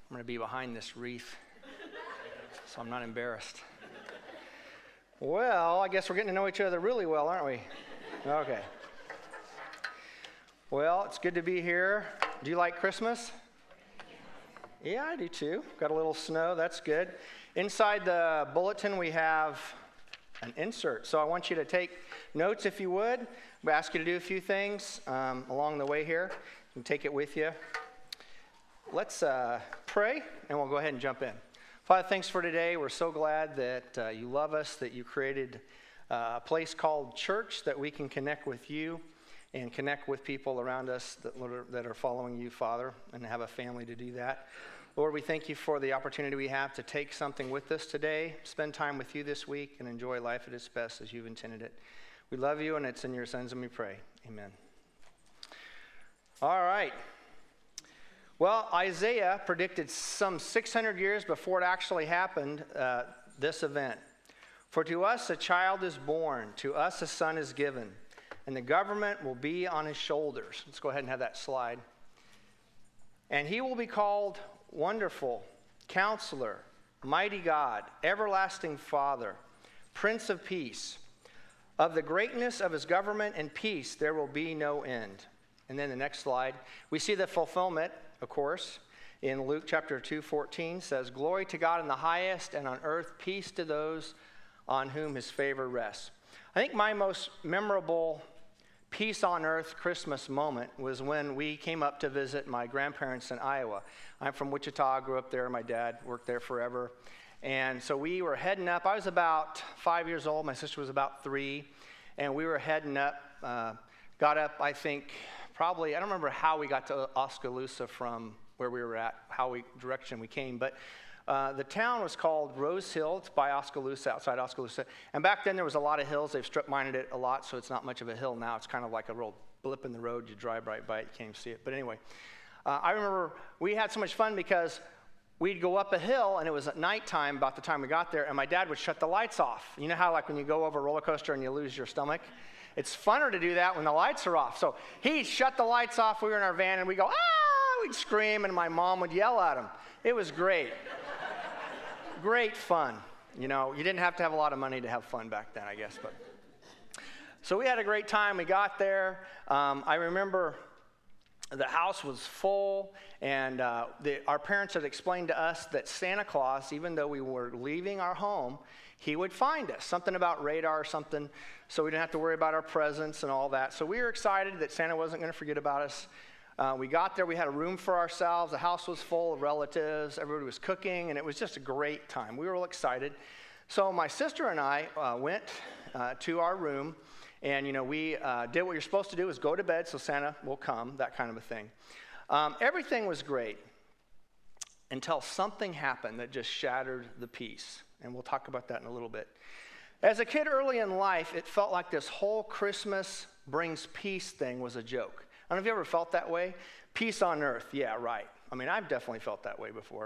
I'm going to be behind this wreath, so I'm not embarrassed. Well, I guess we're getting to know each other really well, aren't we? Okay. Well, it's good to be here. Do you like Christmas? Yeah, I do too. Got a little snow. That's good. Inside the bulletin, we have an insert. So I want you to take notes if you would. We ask you to do a few things along the way here. You can take it with you. Let's pray, and we'll go ahead and jump in. Father, thanks for today. We're so glad that you love us, that you created a place called church, that we can connect with you and connect with people around us that are following you, Father, and have a family to do that. Lord, we thank you for the opportunity we have to take something with us today, spend time with you this week, and enjoy life at its best as you've intended it. We love you, and it's in your Son's name we pray. Amen. All right. Well, Isaiah predicted some 600 years before it actually happened, this event. For to us a child is born, to us a son is given, and the government will be on his shoulders. Let's go ahead and have that slide. And he will be called Wonderful, Counselor, Mighty God, Everlasting Father, Prince of Peace. Of the greatness of his government and peace there will be no end. And then the next slide, we see the fulfillment, of course, in Luke chapter 2:14 says, Glory to God in the highest, and on earth peace to those on whom his favor rests. I think my most memorable peace on earth Christmas moment was when we came up to visit my grandparents in Iowa. I'm from Wichita, grew up there. My dad worked there forever. And so we were heading up. I was about 5 years old. My sister was about 3. And we were heading up, got up, I think, probably, I don't remember how we got to Oskaloosa from where we were at, direction we came, but the town was called Rose Hill. It's by Oskaloosa, outside Oskaloosa. And back then there was a lot of hills. They've strip mined it a lot, so it's not much of a hill now. It's kind of like a real blip in the road. You drive right by it, you can't even see it. But anyway, I remember we had so much fun because we'd go up a hill, and it was at nighttime about the time we got there, and my dad would shut the lights off. You know how like when you go over a roller coaster and you lose your stomach? It's funner to do that when the lights are off. So he'd shut the lights off. We were in our van, and we'd go, ah! We'd scream, and my mom would yell at him. It was great. Great fun. You know, you didn't have to have a lot of money to have fun back then, I guess. But so we had a great time. We got there. I remember the house was full, and our parents had explained to us that Santa Claus, even though we were leaving our home, he would find us. Something about radar or something, so we didn't have to worry about our presents and all that. So we were excited that Santa wasn't going to forget about us. We got there. We had a room for ourselves. The house was full of relatives. Everybody was cooking, and it was just a great time. We were all excited. So my sister and I went to our room, and, you know, we did what you're supposed to do is go to bed so Santa will come, that kind of a thing. Everything was great until something happened that just shattered the peace. And we'll talk about that in a little bit. As a kid early in life, it felt like this whole Christmas brings peace thing was a joke. I don't know if you ever felt that way. Peace on earth, yeah, right. I mean, I've definitely felt that way before.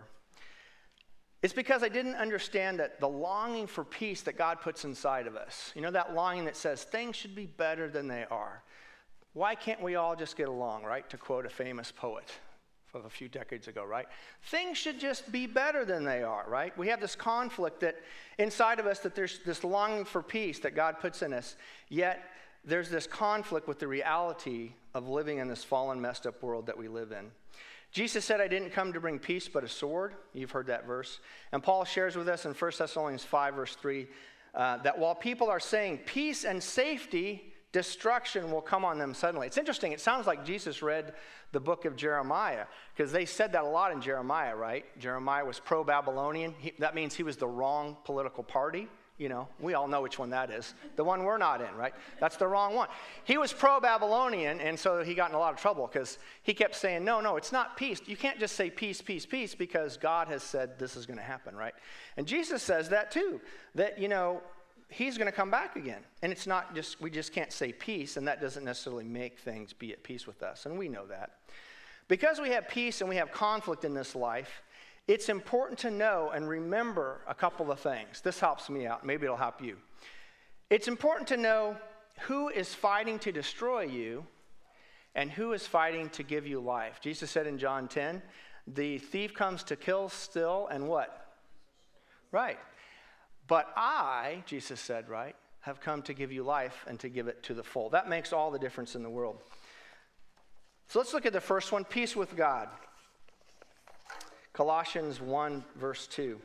It's because I didn't understand that the longing for peace that God puts inside of us, you know, that longing that says things should be better than they are. Why can't we all just get along, right? To quote a famous poet of a few decades ago, right? Things should just be better than they are, right? We have this conflict that inside of us, that there's this longing for peace that God puts in us, yet there's this conflict with the reality of living in this fallen, messed up world that we live in. Jesus said, I didn't come to bring peace but a sword. You've heard that verse. And Paul shares with us in 1 Thessalonians 5, verse 3, that while people are saying peace and safety, destruction will come on them suddenly. It's interesting. It sounds like Jesus read the book of Jeremiah, because they said that a lot in Jeremiah, right? Jeremiah was pro-Babylonian. That means he was the wrong political party. You know, we all know which one that is. The one we're not in, right? That's the wrong one. He was pro-Babylonian, and so he got in a lot of trouble because he kept saying, no, it's not peace. You can't just say peace, peace, peace, because God has said this is going to happen, right? And Jesus says that too, that, you know, he's going to come back again. And it's not just, we just can't say peace, and that doesn't necessarily make things be at peace with us. And we know that. Because we have peace and we have conflict in this life, it's important to know and remember a couple of things. This helps me out. Maybe it'll help you. It's important to know who is fighting to destroy you and who is fighting to give you life. Jesus said in John 10 The thief comes to kill, steal, and what? Right. But I, Jesus said, right, have come to give you life and to give it to the full. That makes all the difference in the world. So let's look at the first one, peace with God. Colossians 1, verse 2.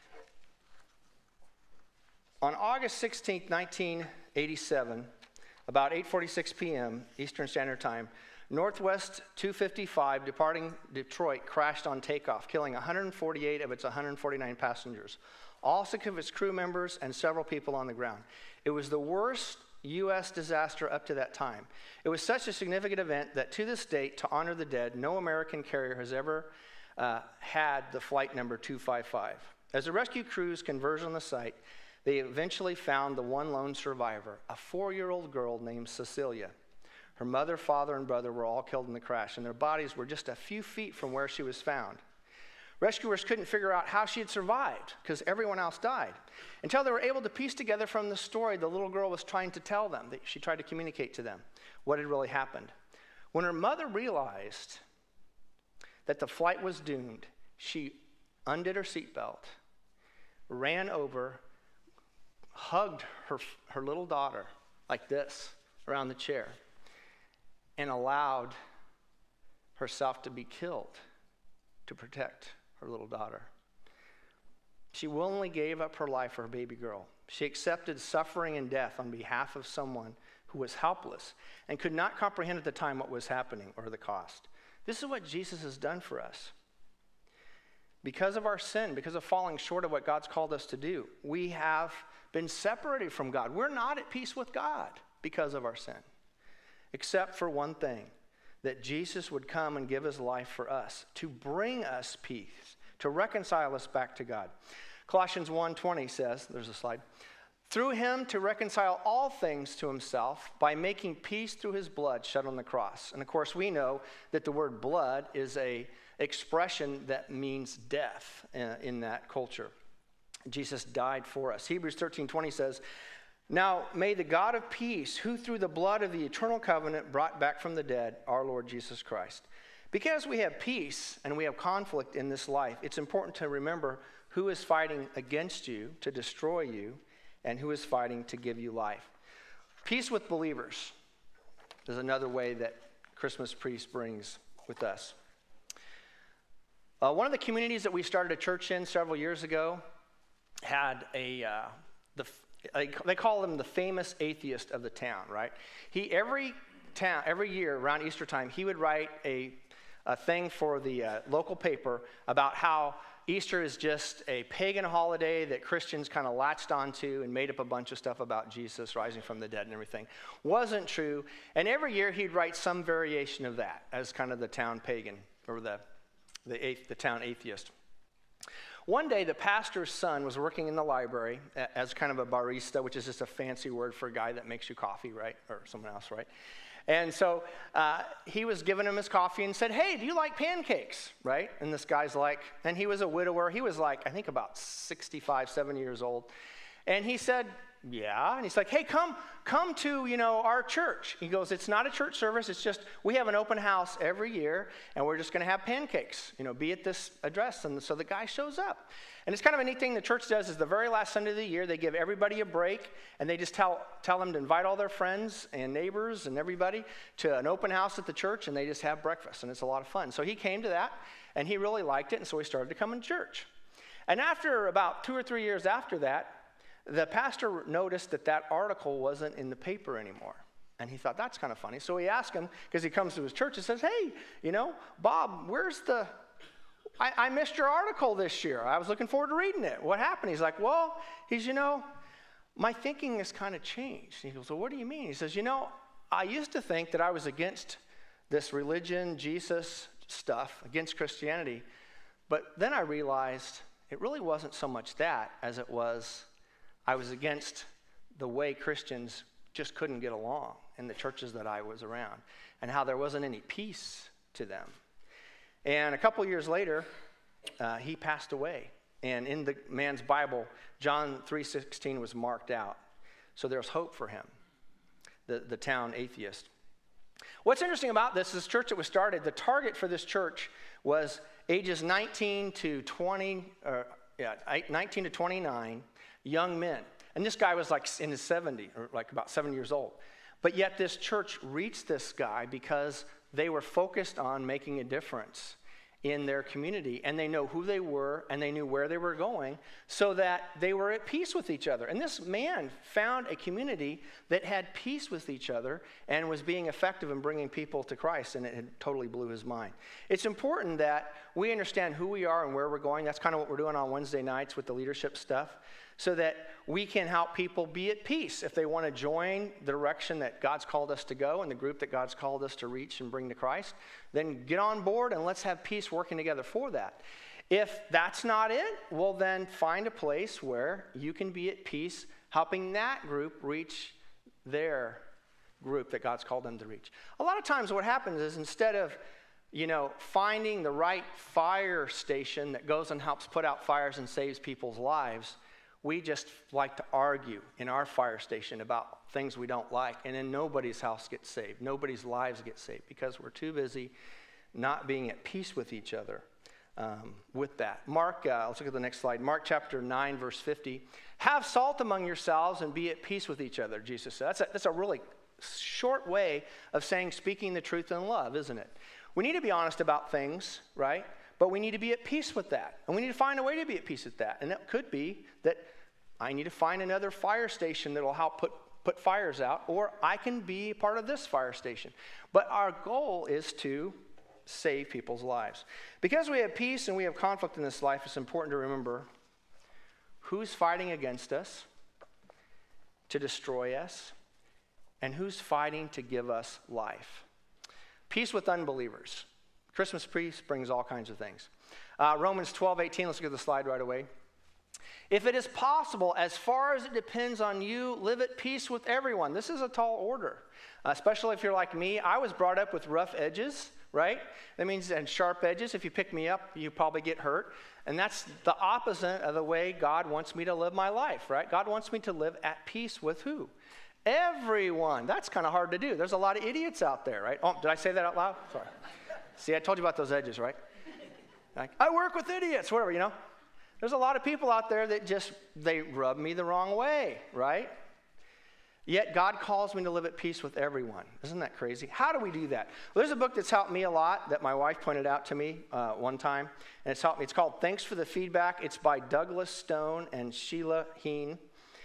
On August 16, 1987, about 8:46 p.m. Eastern Standard Time, Northwest 255 departing Detroit crashed on takeoff, killing 148 of its 149 passengers, all 6 of its crew members, and several people on the ground. It was the worst U.S. disaster up to that time. It was such a significant event that to this date, to honor the dead, no American carrier has ever had the flight number 255. As the rescue crews converged on the site, they eventually found the one lone survivor, a 4-year-old girl named Cecilia. Her mother, father, and brother were all killed in the crash, and their bodies were just a few feet from where she was found. Rescuers couldn't figure out how she had survived because everyone else died until they were able to piece together from the story the little girl was trying to tell them. She tried to communicate to them what had really happened. When her mother realized that the flight was doomed, she undid her seatbelt, ran over, hugged her little daughter like this around the chair, and allowed herself to be killed to protect her little daughter. She willingly gave up her life for her baby girl. She accepted suffering and death on behalf of someone who was helpless and could not comprehend at the time what was happening or the cost. This is what Jesus has done for us. Because of our sin, because of falling short of what God's called us to do, we have been separated from God. We're not at peace with God because of our sin, except for one thing, that Jesus would come and give his life for us, to bring us peace, to reconcile us back to God. Colossians 1:20 says, there's a slide, through him to reconcile all things to himself by making peace through his blood shed on the cross. And of course, we know that the word blood is an expression that means death in that culture. Jesus died for us. Hebrews 13:20 says, now may the God of peace, who through the blood of the eternal covenant brought back from the dead our Lord Jesus Christ. Because we have peace and we have conflict in this life, it's important to remember who is fighting against you to destroy you and who is fighting to give you life. Peace with believers is another way that Christmas peace brings with us. One of the communities that we started a church in several years ago had they call him the famous atheist of the town, right? Every year around Easter time, he would write a thing for the local paper about how Easter is just a pagan holiday that Christians kind of latched onto and made up a bunch of stuff about Jesus rising from the dead and everything. Wasn't true. And every year he'd write some variation of that as kind of the town pagan or the town atheist. One day, the pastor's son was working in the library as kind of a barista, which is just a fancy word for a guy that makes you coffee, right? Or someone else, right? And so he was giving him his coffee and said, hey, do you like pancakes, right? And this guy's like, and he was a widower. He was like, I think about 65, 70 years old. And he said, yeah. And he's like, hey, come to, our church. He goes, it's not a church service. It's just, we have an open house every year, and we're just going to have pancakes, be at this address. And so the guy shows up. And it's kind of a neat thing the church does is the very last Sunday of the year, they give everybody a break, and they just tell them to invite all their friends and neighbors and everybody to an open house at the church, and they just have breakfast, and it's a lot of fun. So he came to that, and he really liked it, and so he started to come to church. And after about 2 or 3 years after that, the pastor noticed that article wasn't in the paper anymore. And he thought, that's kind of funny. So he asked him, because he comes to his church and says, hey, Bob, where's I missed your article this year. I was looking forward to reading it. What happened? He's like, my thinking has kind of changed. He goes, well, what do you mean? He says, I used to think that I was against this religion, Jesus stuff, against Christianity. But then I realized it really wasn't so much that as it was I was against the way Christians just couldn't get along in the churches that I was around and how there wasn't any peace to them. And a couple years later, he passed away. And in the man's Bible, John 3:16 was marked out. So there's hope for him, the town atheist. What's interesting about this church that was started, the target for this church was ages 19 to 29, young men. And this guy was like in his 70s, or like about 7 years old. But yet this church reached this guy because they were focused on making a difference in their community, and they know who they were, and they knew where they were going, so that they were at peace with each other. And this man found a community that had peace with each other and was being effective in bringing people to Christ, and it totally blew his mind. It's important that we understand who we are and where we're going. That's kind of what we're doing on Wednesday nights with the leadership stuff, so that we can help people be at peace if they want to join the direction that God's called us to go and the group that God's called us to reach and bring to Christ. Then get on board and let's have peace working together for that. If that's not it, well then find a place where you can be at peace helping that group reach their group that God's called them to reach. A lot of times what happens is instead of finding the right fire station that goes and helps put out fires and saves people's lives, we just like to argue in our fire station about things we don't like, and then nobody's house gets saved. Nobody's lives get saved because we're too busy not being at peace with each other with that. Mark, let's look at the next slide. Mark chapter 9, verse 50. Have salt among yourselves and be at peace with each other, Jesus said. That's a really short way of saying speaking the truth in love, isn't it? We need to be honest about things, right? But we need to be at peace with that. And we need to find a way to be at peace with that. And it could be that I need to find another fire station that will help put fires out, or I can be a part of this fire station. But our goal is to save people's lives. Because we have peace and we have conflict in this life, it's important to remember who's fighting against us to destroy us and who's fighting to give us life. Peace with unbelievers. Christmas peace brings all kinds of things. Romans 12:18, let's look at the slide right away. If it is possible, as far as it depends on you, live at peace with everyone. This is a tall order, especially if you're like me. I was brought up with rough edges, right? That means, and sharp edges. If you pick me up, you probably get hurt. And that's the opposite of the way God wants me to live my life, right? God wants me to live at peace with who? Everyone. That's kind of hard to do. There's a lot of idiots out there, right? Oh, did I say that out loud? Sorry. See, I told you about those edges, right? Like, I work with idiots, whatever, There's a lot of people out there that they rub me the wrong way, right? Yet God calls me to live at peace with everyone. Isn't that crazy? How do we do that? Well, there's a book that's helped me a lot that my wife pointed out to me one time, and it's helped me. It's called Thanks for the Feedback. It's by Douglas Stone and Sheila Heen.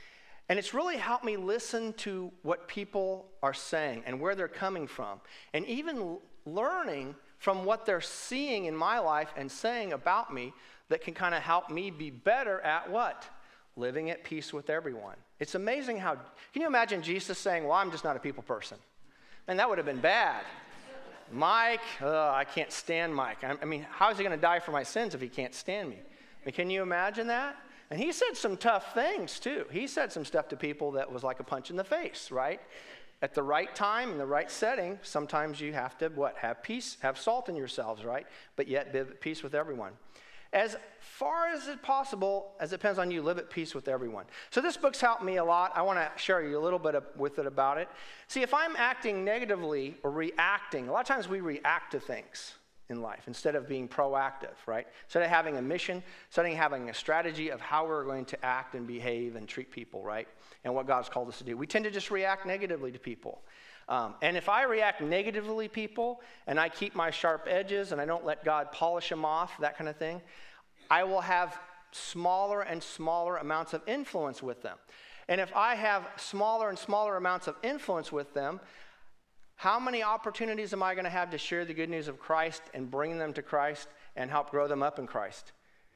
And it's really helped me listen to what people are saying and where they're coming from, and even learning from what they're seeing in my life and saying about me that can kind of help me be better at what? Living at peace with everyone. It's amazing how, can you imagine Jesus saying, well, I'm just not a people person? And that would have been bad. Mike, I can't stand Mike. I mean, how is he going to die for my sins if he can't stand me? I mean, can you imagine that? And he said some tough things too. He said some stuff to people that was like a punch in the face, right? At the right time, in the right setting, sometimes you have to, have peace, have salt in yourselves, right? But yet be at peace with everyone. As far as it's possible, as it depends on you, live at peace with everyone. So this book's helped me a lot. I want to share you a little bit with it about it. See, if I'm acting negatively or reacting, a lot of times we react to things in life instead of being proactive, right? Instead of having a mission, instead of having a strategy of how we're going to act and behave and treat people, right? And what God's called us to do. We tend to just react negatively to people. And if I react negatively to people and I keep my sharp edges and I don't let God polish them off, that kind of thing, I will have smaller and smaller amounts of influence with them. And if I have smaller and smaller amounts of influence with them, how many opportunities am I going to have to share the good news of Christ and bring them to Christ and help grow them up in Christ?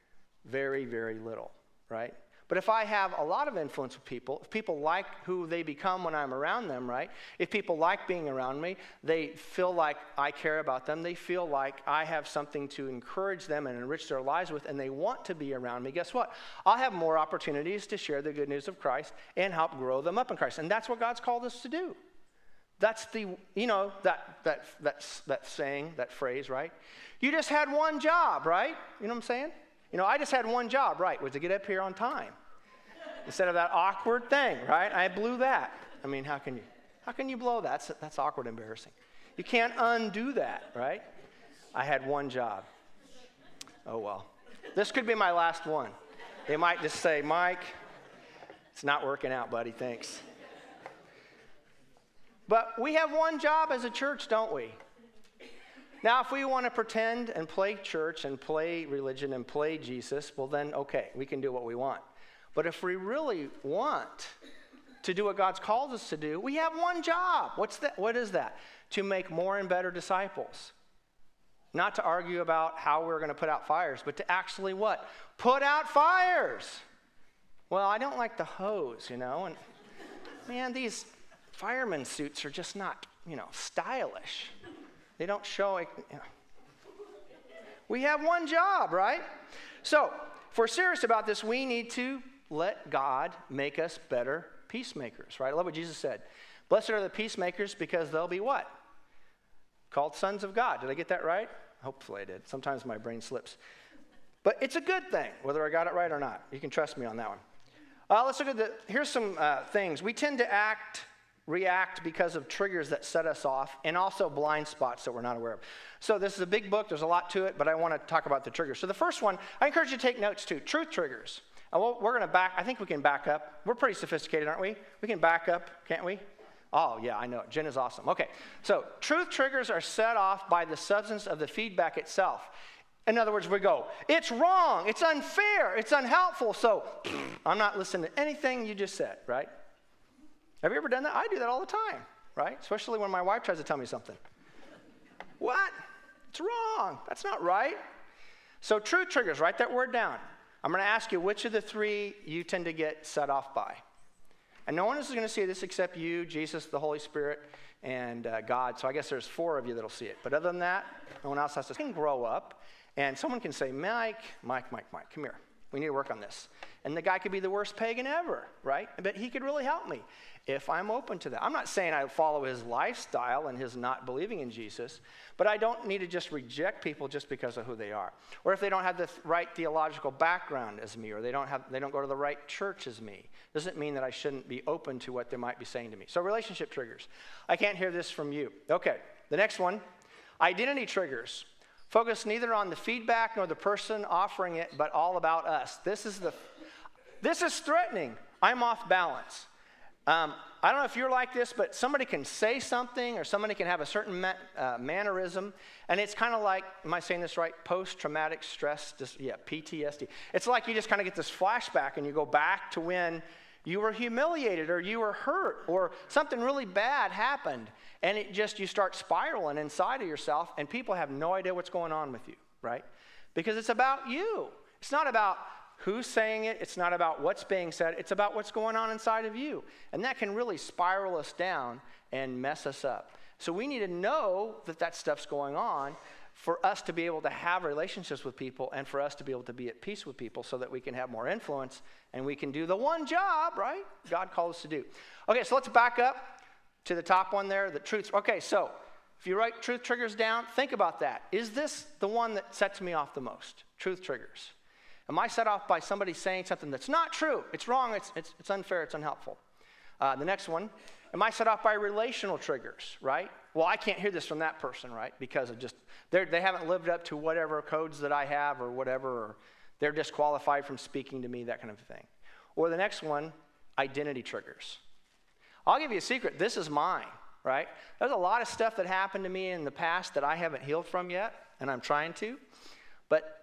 Very, very little, right? But if I have a lot of influence with people, if people like who they become when I'm around them, right? If people like being around me, they feel like I care about them. They feel like I have something to encourage them and enrich their lives with, and they want to be around me. Guess what? I'll have more opportunities to share the good news of Christ and help grow them up in Christ. And that's what God's called us to do. That's the, that saying, that phrase, right? You just had one job, right? You know what I'm saying? I just had one job, right, was to get up here on time. Instead of that awkward thing, right? I blew that. I mean, how can you blow that? That's awkward, embarrassing. You can't undo that, right? I had one job. Oh, well. This could be my last one. They might just say, Mike, it's not working out, buddy. Thanks. But we have one job as a church, don't we? Now, if we want to pretend and play church and play religion and play Jesus, well then, okay, we can do what we want. But if we really want to do what God's called us to do, we have one job. What's that? What is that? To make more and better disciples. Not to argue about how we're going to put out fires, but to actually what? Put out fires. Well, I don't like the hose, and man, these fireman suits are just not, stylish. They don't show it. We have one job, right? So, if we're serious about this, we need to let God make us better peacemakers, right? I love what Jesus said. Blessed are the peacemakers because they'll be what? Called sons of God. Did I get that right? Hopefully I did. Sometimes my brain slips. But it's a good thing, whether I got it right or not. You can trust me on that one. Let's look at here's some things. We tend to react because of triggers that set us off, and also blind spots that we're not aware of. So this is a big book. There's a lot to it, but I want to talk about the triggers. So the first one, I encourage you to take notes too. Truth triggers. We're going to I think we can back up. We're pretty sophisticated, aren't we? We can back up, can't we? Oh, yeah, I know it. Jen is awesome. Okay, so truth triggers are set off by the substance of the feedback itself. In other words, we go, it's wrong, it's unfair, it's unhelpful, so I'm not listening to anything you just said, right? Have you ever done that? I do that all the time, right? Especially when my wife tries to tell me something. What? It's wrong. That's not right. So truth triggers, write that word down. I'm going to ask you which of the three you tend to get set off by. And no one is going to see this except you, Jesus, the Holy Spirit, and God. So I guess there's 4 of you that'll see it. But other than that, no one else has to grow up. And someone can say, Mike, come here. We need to work on this. And the guy could be the worst pagan ever, right? But he could really help me if I'm open to that. I'm not saying I follow his lifestyle and his not believing in Jesus, but I don't need to just reject people just because of who they are. Or if they don't have the right theological background as me, or they don't go to the right church as me, doesn't mean that I shouldn't be open to what they might be saying to me. So relationship triggers. I can't hear this from you. Okay, the next one, identity triggers. Focus neither on the feedback nor the person offering it, but all about us. This is threatening. I'm off balance. I don't know if you're like this, but somebody can say something or somebody can have a certain mannerism, and it's kind of like, am I saying this right? Post-traumatic stress, PTSD. It's like you just kind of get this flashback and you go back to when you were humiliated or you were hurt or something really bad happened, and you start spiraling inside of yourself, and people have no idea what's going on with you, right? Because it's about you. It's not about who's saying it. It's not about what's being said. It's about what's going on inside of you. And that can really spiral us down and mess us up. So we need to know that stuff's going on for us to be able to have relationships with people and for us to be able to be at peace with people so that we can have more influence and we can do the one job, right, God called us to do. Okay, so let's back up to the top one there, the truths. Okay, so if you write truth triggers down, think about that. Is this the one that sets me off the most? Truth triggers. Am I set off by somebody saying something that's not true? It's wrong, it's unfair, it's unhelpful. The next one, am I set off by relational triggers, right? Well, I can't hear this from that person, right? Because of just, they haven't lived up to whatever codes that I have or whatever, or they're disqualified from speaking to me, that kind of thing. Or the next one, identity triggers. I'll give you a secret, this is mine, right? There's a lot of stuff that happened to me in the past that I haven't healed from yet, and I'm trying to. But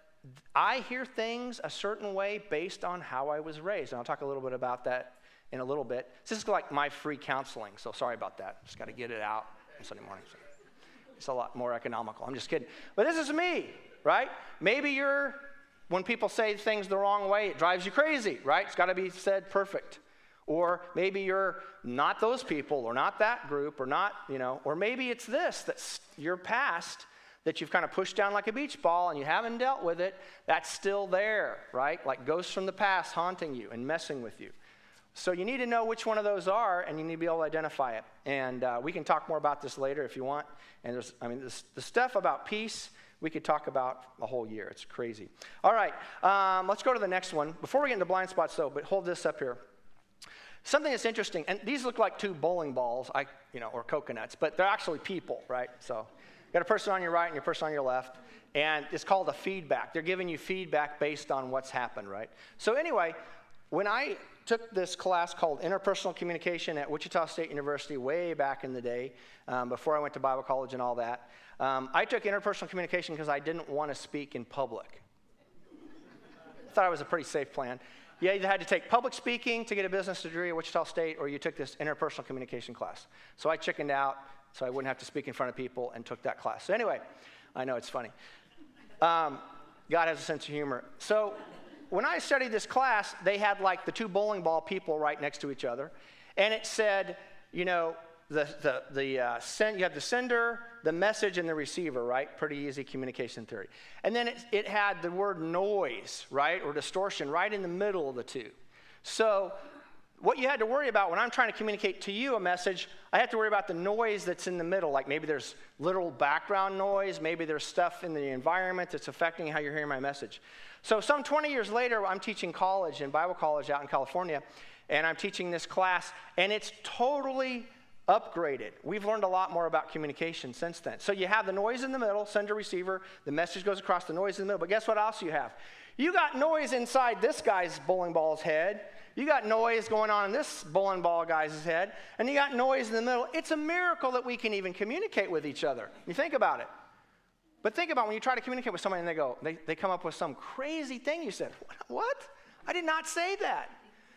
I hear things a certain way based on how I was raised. And I'll talk a little bit about that in a little bit. This is like my free counseling, so sorry about that. Just got to get it out on Sunday morning. So it's a lot more economical. I'm just kidding. But this is me, right? Maybe when people say things the wrong way, it drives you crazy, right? It's got to be said perfect. Or maybe you're not those people or not that group or not, or maybe it's that's your past that you've kind of pushed down like a beach ball and you haven't dealt with it, that's still there, right? Like ghosts from the past haunting you and messing with you. So you need to know which one of those are, and you need to be able to identify it. And we can talk more about this later if you want. And the stuff about peace, we could talk about a whole year. It's crazy. All right, let's go to the next one. Before we get into blind spots, though, but hold this up here. Something that's interesting, and these look like 2 bowling balls, or coconuts, but they're actually people, right? So You got a person on your right and your person on your left, and it's called a feedback. They're giving you feedback based on what's happened, right? So anyway, when I took this class called Interpersonal Communication at Wichita State University way back in the day, before I went to Bible college and all that, I took interpersonal communication because I didn't want to speak in public. I thought it was a pretty safe plan. You either had to take public speaking to get a business degree at Wichita State, or you took this interpersonal communication class. So I chickened out so I wouldn't have to speak in front of people and took that class. So anyway, I know it's funny. God has a sense of humor. So when I studied this class, they had like the two bowling ball people right next to each other. And it said, you know, you have the sender, the message, and the receiver, right? Pretty easy communication theory. And then it had the word noise, right, or distortion right in the middle of the two. So what you had to worry about when I'm trying to communicate to you a message, I have to worry about the noise that's in the middle. Like maybe there's little background noise, maybe there's stuff in the environment that's affecting how you're hearing my message. So some 20 years later, I'm teaching college in Bible college out in California, and I'm teaching this class, and it's totally upgraded. We've learned a lot more about communication since then. So you have the noise in the middle, sender, receiver, the message goes across, the noise in the middle. But guess what else you have? You got noise inside this guy's bowling ball's head. You got noise going on in this bowling ball guy's head. And you got noise in the middle. It's a miracle that we can even communicate with each other. You think about it. But think about when you try to communicate with somebody and they come up with some crazy thing you said. What? I did not say that.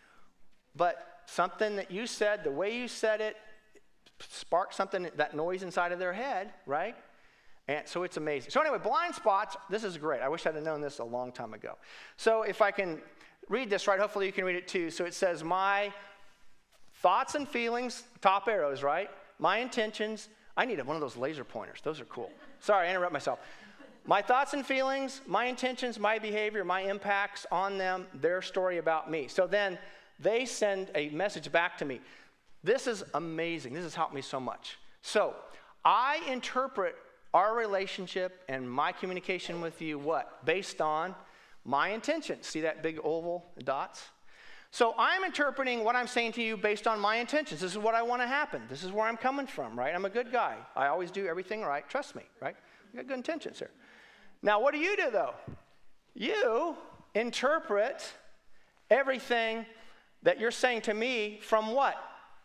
But something that you said, the way you said it, sparked something, that noise inside of their head, right? And so it's amazing. So anyway, blind spots, this is great. I wish I'd have known this a long time ago. So if I can read this right, hopefully you can read it too. So it says, my thoughts and feelings, top arrows, right? My intentions. I need one of those laser pointers. Those are cool. Sorry, I interrupt myself. My thoughts and feelings, my intentions, my behavior, my impacts on them, their story about me. So then they send a message back to me. This is amazing. This has helped me so much. So I interpret our relationship and my communication with you, what? Based on my intentions. See that big oval dots? So I'm interpreting what I'm saying to you based on my intentions. This is what I want to happen. This is where I'm coming from, right? I'm a good guy. I always do everything right. Trust me, right? I got good intentions here. Now, what do, though? You interpret everything that you're saying to me from what?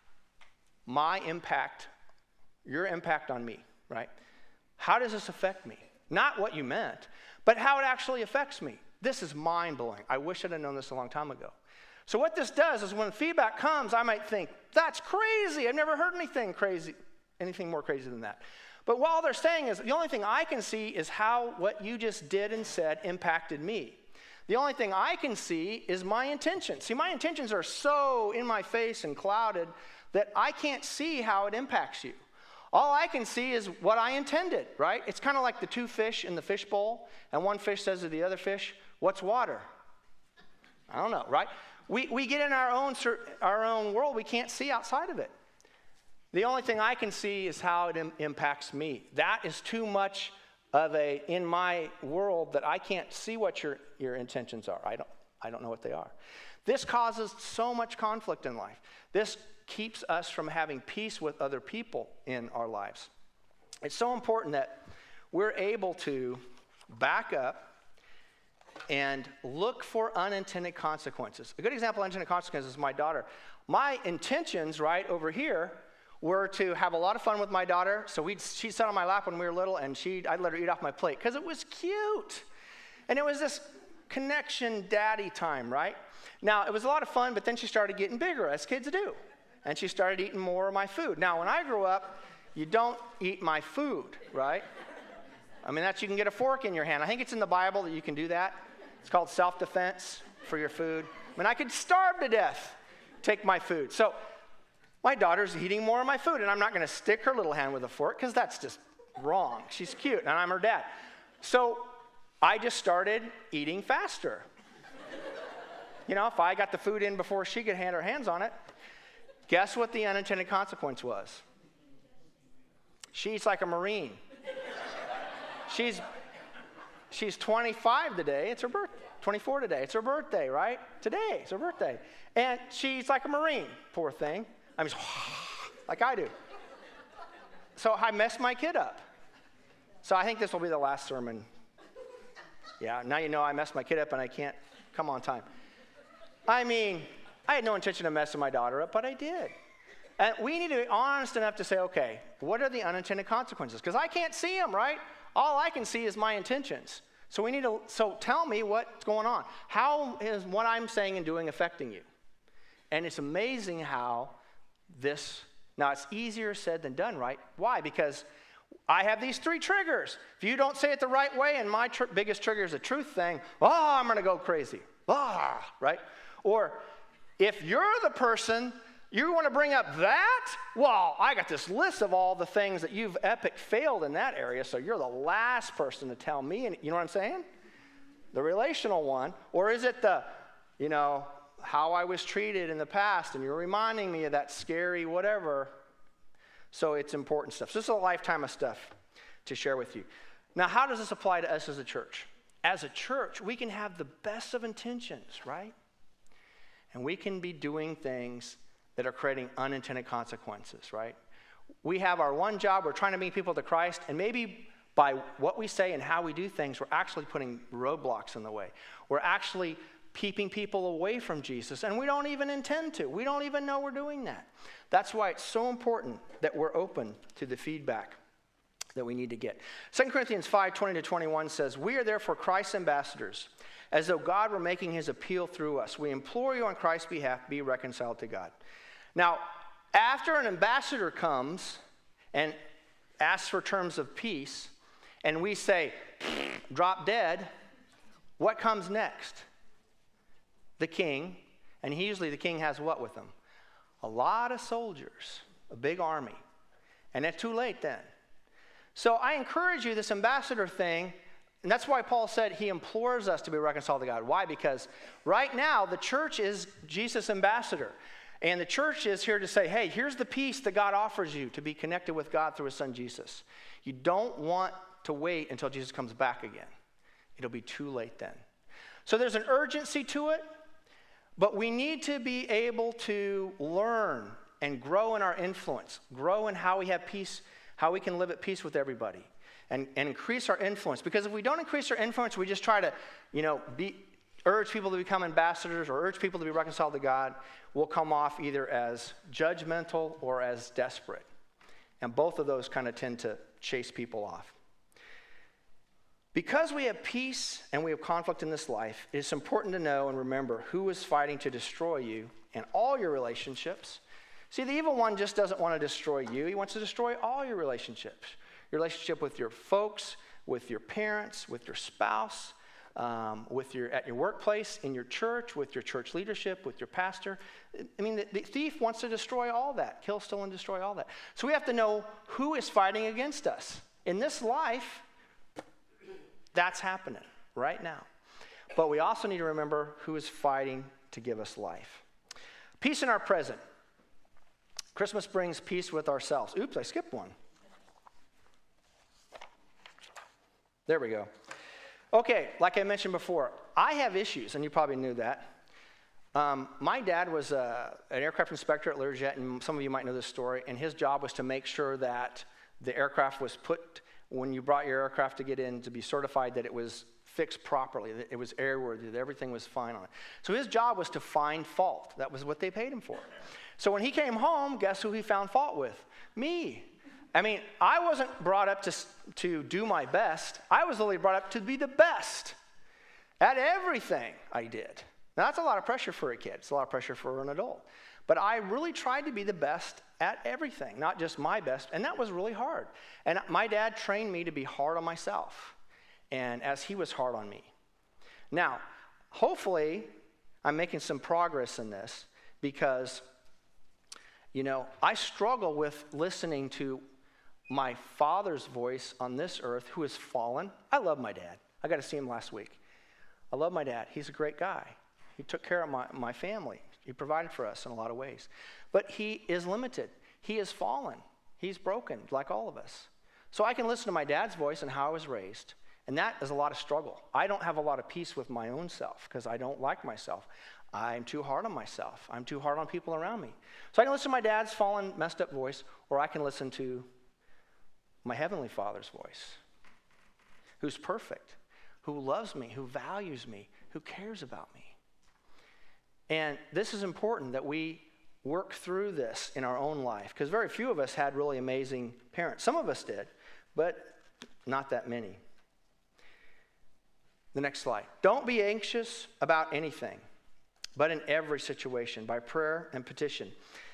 My impact, your impact on me, right? How does this affect me? Not what you meant, but how it actually affects me. This is mind-blowing. I wish I'd have known this a long time ago. So what this does is when feedback comes, I might think, that's crazy. I've never heard anything more crazy than that. But what all they're saying is, the only thing I can see is how what you just did and said impacted me. The only thing I can see is my intentions. See, my intentions are so in my face and clouded that I can't see how it impacts you. All I can see is what I intended, right? It's kind of like the two fish in the fish bowl, and one fish says to the other fish, what's water? I don't know, right? We get in our own world. We can't see outside of it. The only thing I can see is how it impacts me. That is too much of in my world that I can't see what your intentions are. I don't know what they are. This causes so much conflict in life. This keeps us from having peace with other people in our lives. It's so important that we're able to back up and look for unintended consequences. A good example of unintended consequences is my daughter. My intentions right over here were to have a lot of fun with my daughter. So she'd sit on my lap when we were little, and I'd let her eat off my plate because it was cute. And it was this connection daddy time, right? Now, it was a lot of fun, but then she started getting bigger, as kids do. And she started eating more of my food. Now, when I grew up, you don't eat my food, right? I mean, you can get a fork in your hand. I think it's in the Bible that you can do that. It's called self-defense for your food. I mean, I could starve to death, take my food. So my daughter's eating more of my food, and I'm not going to stick her little hand with a fork because that's just wrong. She's cute, and I'm her dad. So I just started eating faster. You know, if I got the food in before she could hand her hands on it, guess what the unintended consequence was? She eats like a Marine. She's 25 today. It's her birthday. 24 today. It's her birthday, right? Today, it's her birthday. And she's like a Marine, poor thing. I mean, like I do. So I messed my kid up. So I think this will be the last sermon. Yeah, now you know I messed my kid up and I can't come on time. I mean, I had no intention of messing my daughter up, but I did. And we need to be honest enough to say, okay, what are the unintended consequences? Because I can't see them, right? All I can see is my intentions. So tell me what's going on. How is what I'm saying and doing affecting you? And it's amazing how now it's easier said than done, right? Why? Because I have these 3 triggers. If you don't say it the right way, and my biggest trigger is a truth thing, I'm going to go crazy. Right? Or if you're the person, you want to bring up that? Well, I got this list of all the things that you've epic failed in that area, so you're the last person to tell me. And you know what I'm saying? The relational one. Or is it the, how I was treated in the past, and you're reminding me of that scary whatever. So it's important stuff. So this is a lifetime of stuff to share with you. Now, how does this apply to us as a church? As a church, we can have the best of intentions, right? And we can be doing things that are creating unintended consequences, right? We have our one job, we're trying to bring people to Christ, and maybe by what we say and how we do things, we're actually putting roadblocks in the way. We're actually keeping people away from Jesus, and we don't even intend to. We don't even know we're doing that. That's why it's so important that we're open to the feedback that we need to get. 2 Corinthians 5:20-21 says, "We are therefore Christ's ambassadors, as though God were making his appeal through us. We implore you on Christ's behalf, be reconciled to God." Now, after an ambassador comes and asks for terms of peace, and we say, drop dead, what comes next? The king, and usually the king has what with him? A lot of soldiers, a big army. And it's too late then. So I encourage you, this ambassador thing, and that's why Paul said he implores us to be reconciled to God. Why? Because right now the church is Jesus' ambassador. And the church is here to say, hey, here's the peace that God offers you to be connected with God through his son Jesus. You don't want to wait until Jesus comes back again. It'll be too late then. So there's an urgency to it, but we need to be able to learn and grow in our influence, grow in how we have peace, how we can live at peace with everybody, and increase our influence. Because if we don't increase our influence, we just try to, urge people to become ambassadors or urge people to be reconciled to God, we'll come off either as judgmental or as desperate. And both of those kind of tend to chase people off. Because we have peace and we have conflict in this life, it's important to know and remember who is fighting to destroy you and all your relationships. See, the evil one just doesn't want to destroy you. He wants to destroy all your relationships. Your relationship with your folks, with your parents, with your spouse, at your workplace, in your church, with your church leadership, with your pastor. I mean, the thief wants to destroy all that, kill, steal, and destroy all that. So we have to know who is fighting against us. In this life, that's happening right now. But we also need to remember who is fighting to give us life. Peace in our present. Christmas brings peace with ourselves. Oops, I skipped one. There we go. Okay, like I mentioned before, I have issues, and you probably knew that. My dad was an aircraft inspector at Learjet, and some of you might know this story, and his job was to make sure that the aircraft was put, when you brought your aircraft to get in, to be certified that it was fixed properly, that it was airworthy, that everything was fine on it. So his job was to find fault. That was what they paid him for. So when he came home, guess who he found fault with? Me. I mean, I wasn't brought up to do my best. I was literally brought up to be the best at everything I did. Now, that's a lot of pressure for a kid. It's a lot of pressure for an adult. But I really tried to be the best at everything, not just my best, and that was really hard. And my dad trained me to be hard on myself, and as he was hard on me. Now, hopefully, I'm making some progress in this because, I struggle with listening to my father's voice on this earth who has fallen. I love my dad. I got to see him last week. I love my dad. He's a great guy. He took care of my family. He provided for us in a lot of ways. But he is limited. He has fallen. He's broken, like all of us. So I can listen to my dad's voice and how I was raised, and that is a lot of struggle. I don't have a lot of peace with my own self because I don't like myself. I'm too hard on myself. I'm too hard on people around me. So I can listen to my dad's fallen, messed up voice, or I can listen to my Heavenly Father's voice. who's perfect, who loves me, who values me, who cares about me. And this is important that we work through this in our own life, because very few of us had really amazing parents. Some of us did, but not that many. The next slide. Don't be anxious about anything, but in every situation, by prayer and petition,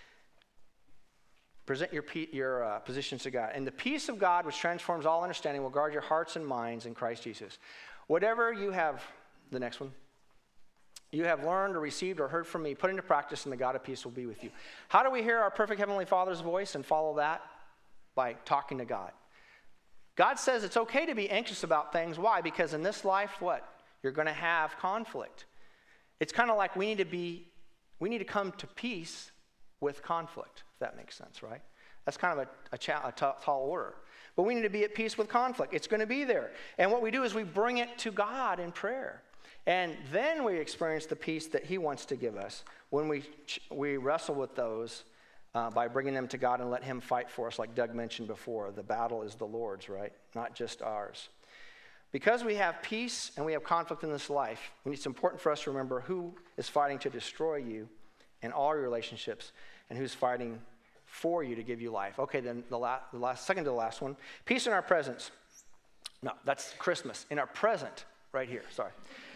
present your positions to God. And the peace of God, which transforms all understanding, will guard your hearts and minds in Christ Jesus. Whatever you have, the next one, you have learned or received or heard from me, put into practice, and the God of peace will be with you. How do we hear our perfect Heavenly Father's voice and follow that? By talking to God. God says it's okay to be anxious about things. Why? Because in this life, what? You're going to have conflict. It's kind of like we need to come to peace with conflict, if that makes sense, right? That's kind of a tall order. But we need to be at peace with conflict. It's going to be there. And what we do is we bring it to God in prayer. And then we experience the peace that he wants to give us when we wrestle with those by bringing them to God and let him fight for us, like Doug mentioned before. The battle is the Lord's, right? Not just ours. Because we have peace and we have conflict in this life, it's important for us to remember who is fighting to destroy you and all your relationships, and who's fighting for you to give you life. Okay, then second to the last one. Peace in our presence. No, that's Christmas. In our present, right here, sorry.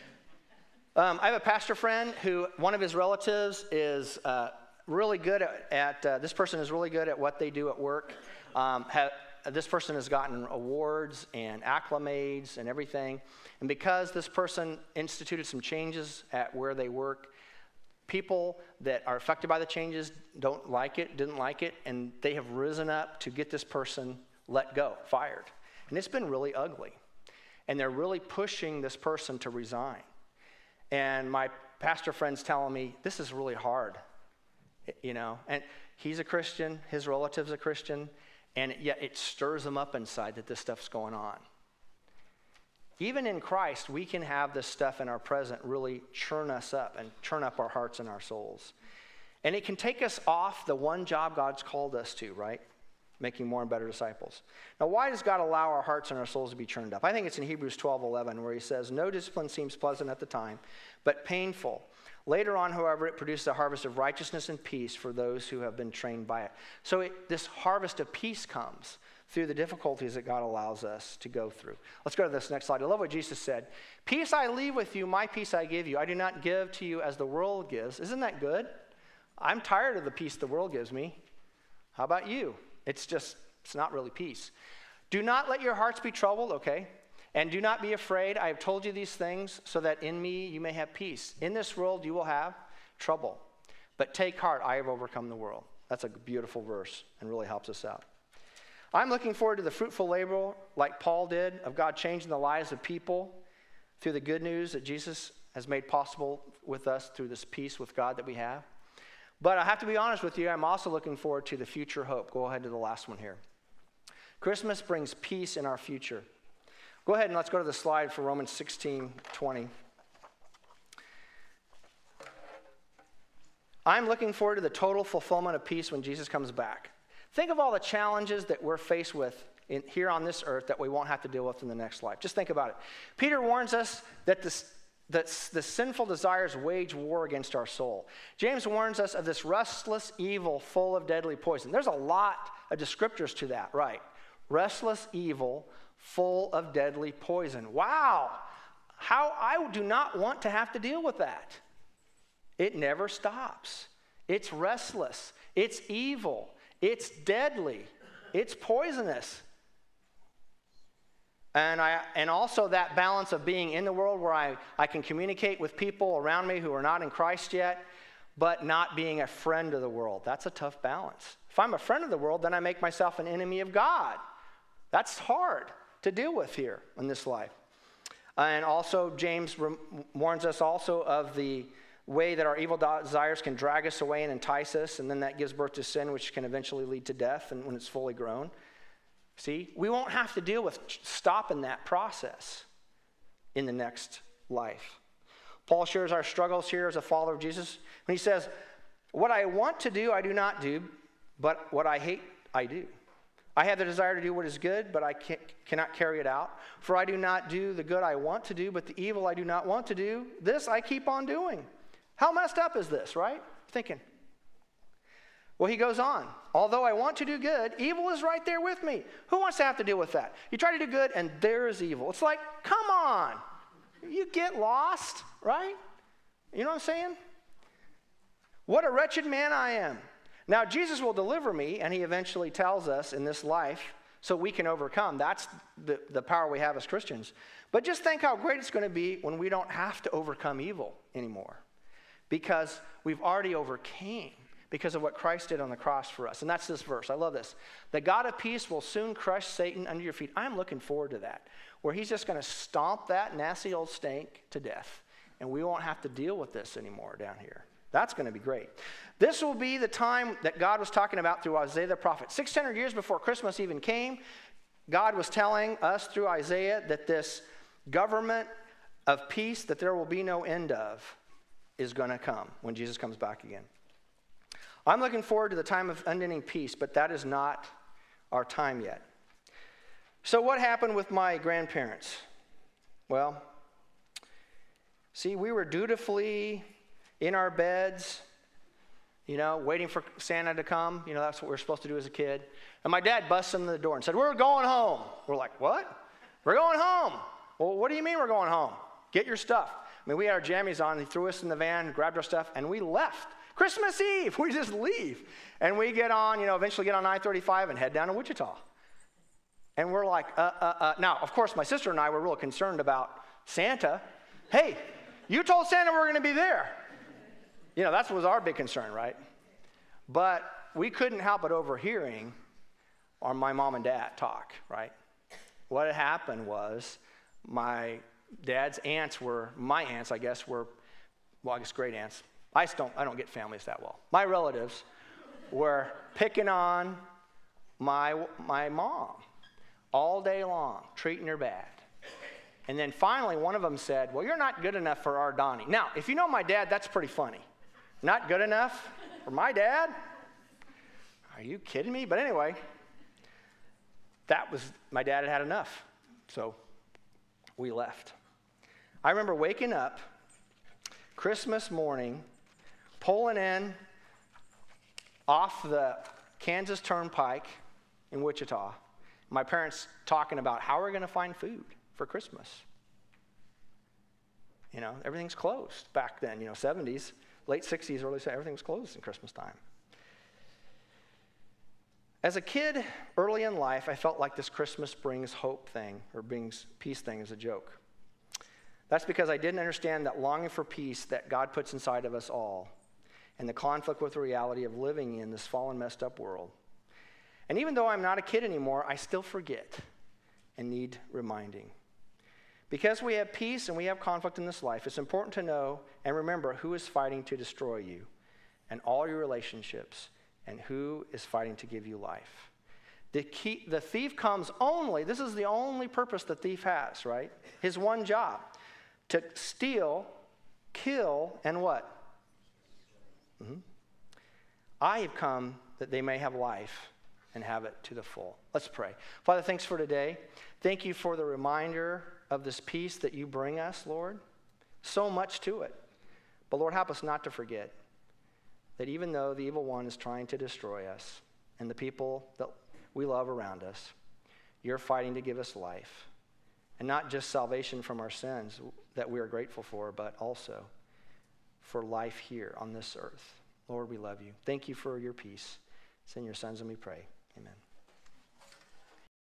I have a pastor friend who, one of his relatives is really good at this person is really good at what they do at work. This person has gotten awards and acclimates and everything. And because this person instituted some changes at where they work, people that are affected by the changes didn't like it, and they have risen up to get this person let go, fired. And it's been really ugly. And they're really pushing this person to resign. And my pastor friend's telling me, this is really hard, you know. And he's a Christian, his relative's a Christian, and yet it stirs them up inside that this stuff's going on. Even in Christ, we can have this stuff in our present really churn us up and churn up our hearts and our souls. And it can take us off the one job God's called us to, right? Making more and better disciples. Now, why does God allow our hearts and our souls to be churned up? I think it's in Hebrews 12:11 where he says, no discipline seems pleasant at the time, but painful. Later on, however, it produces a harvest of righteousness and peace for those who have been trained by it. So this harvest of peace comes through the difficulties that God allows us to go through. Let's go to this next slide. I love what Jesus said. Peace I leave with you, my peace I give you. I do not give to you as the world gives. Isn't that good? I'm tired of the peace the world gives me. How about you? It's not really peace. Do not let your hearts be troubled, okay? And do not be afraid. I have told you these things so that in me you may have peace. In this world you will have trouble. But take heart, I have overcome the world. That's a beautiful verse and really helps us out. I'm looking forward to the fruitful labor, like Paul did, of God changing the lives of people through the good news that Jesus has made possible with us through this peace with God that we have. But I have to be honest with you, I'm also looking forward to the future hope. Go ahead to the last one here. Christmas brings peace in our future. Go ahead and let's go to the slide for Romans 16:20. I'm looking forward to the total fulfillment of peace when Jesus comes back. Think of all the challenges that we're faced with here on this earth that we won't have to deal with in the next life. Just think about it. Peter warns us that the sinful desires wage war against our soul. James warns us of this restless evil full of deadly poison. There's a lot of descriptors to that, right? Restless evil full of deadly poison. Wow! How I do not want to have to deal with that. It never stops. It's restless. It's evil. It's deadly. It's poisonous. And also that balance of being in the world where I can communicate with people around me who are not in Christ yet, but not being a friend of the world. That's a tough balance. If I'm a friend of the world, then I make myself an enemy of God. That's hard to deal with here in this life. And also James warns us also of the way that our evil desires can drag us away and entice us, and then that gives birth to sin, which can eventually lead to death and when it's fully grown. See, we won't have to deal with stopping that process in the next life. Paul shares our struggles here as a follower of Jesus when he says, what I want to do, I do not do, but what I hate, I do. I have the desire to do what is good, but I cannot carry it out. For I do not do the good I want to do, but the evil I do not want to do, this I keep on doing. How messed up is this, right? Thinking. Well, he goes on. Although I want to do good, evil is right there with me. Who wants to have to deal with that? You try to do good, and there is evil. It's like, come on. You get lost, right? You know what I'm saying? What a wretched man I am. Now, Jesus will deliver me, and he eventually tells us in this life so we can overcome. That's the power we have as Christians. But just think how great it's going to be when we don't have to overcome evil anymore, because we've already overcame because of what Christ did on the cross for us. And that's this verse. I love this. The God of peace will soon crush Satan under your feet. I'm looking forward to that, where he's just going to stomp that nasty old stink to death, and we won't have to deal with this anymore down here. That's going to be great. This will be the time that God was talking about through Isaiah the prophet. 600 years before Christmas even came, God was telling us through Isaiah that this government of peace that there will be no end of is going to come when Jesus comes back again. I'm looking forward to the time of unending peace, but that is not our time yet. So what happened with my grandparents? Well, see, we were dutifully in our beds, waiting for Santa to come. That's what we were supposed to do as a kid. And my dad busts in the door and said, "We're going home." We're like, "What? We're going home." "Well, what do you mean we're going home?" "Get your stuff." We had our jammies on. He threw us in the van, grabbed our stuff, and we left. Christmas Eve, we just leave. And we get on, eventually get on I-35 and head down to Wichita. And we're like, Now, of course, my sister and I were real concerned about Santa. Hey, you told Santa we're going to be there. That was our big concern, right? But we couldn't help but overhearing my mom and dad talk, right? What had happened was my dad's aunts were, my aunts, I guess, were, great aunts. I don't get families that well. My relatives were picking on my mom all day long, treating her bad. And then finally, one of them said, "Well, you're not good enough for our Donnie." Now, if you know my dad, that's pretty funny. Not good enough for my dad? Are you kidding me? But anyway, my dad had enough. So we left. I remember waking up Christmas morning, pulling in off the Kansas Turnpike in Wichita. My parents talking about how we're going to find food for Christmas. Everything's closed back then, 70s, late 60s, early 70s, everything was closed in Christmas time. As a kid, early in life, I felt like this Christmas brings hope thing, or brings peace thing, is a joke. That's because I didn't understand that longing for peace that God puts inside of us all, and the conflict with the reality of living in this fallen, messed up world. And even though I'm not a kid anymore, I still forget and need reminding. Because we have peace and we have conflict in this life, it's important to know and remember who is fighting to destroy you and all your relationships, and who is fighting to give you life. The thief comes only, this is the only purpose the thief has, right? His one job, to steal, kill, and what? I have come that they may have life and have it to the full. Let's pray. Father, thanks for today. Thank you for the reminder of this peace that you bring us, Lord. So much to it. But Lord, help us not to forget that even though the evil one is trying to destroy us and the people that we love around us, you're fighting to give us life. And not just salvation from our sins that we are grateful for, but also for life here on this earth. Lord, we love you. Thank you for your peace. It's in your sons and we pray. Amen.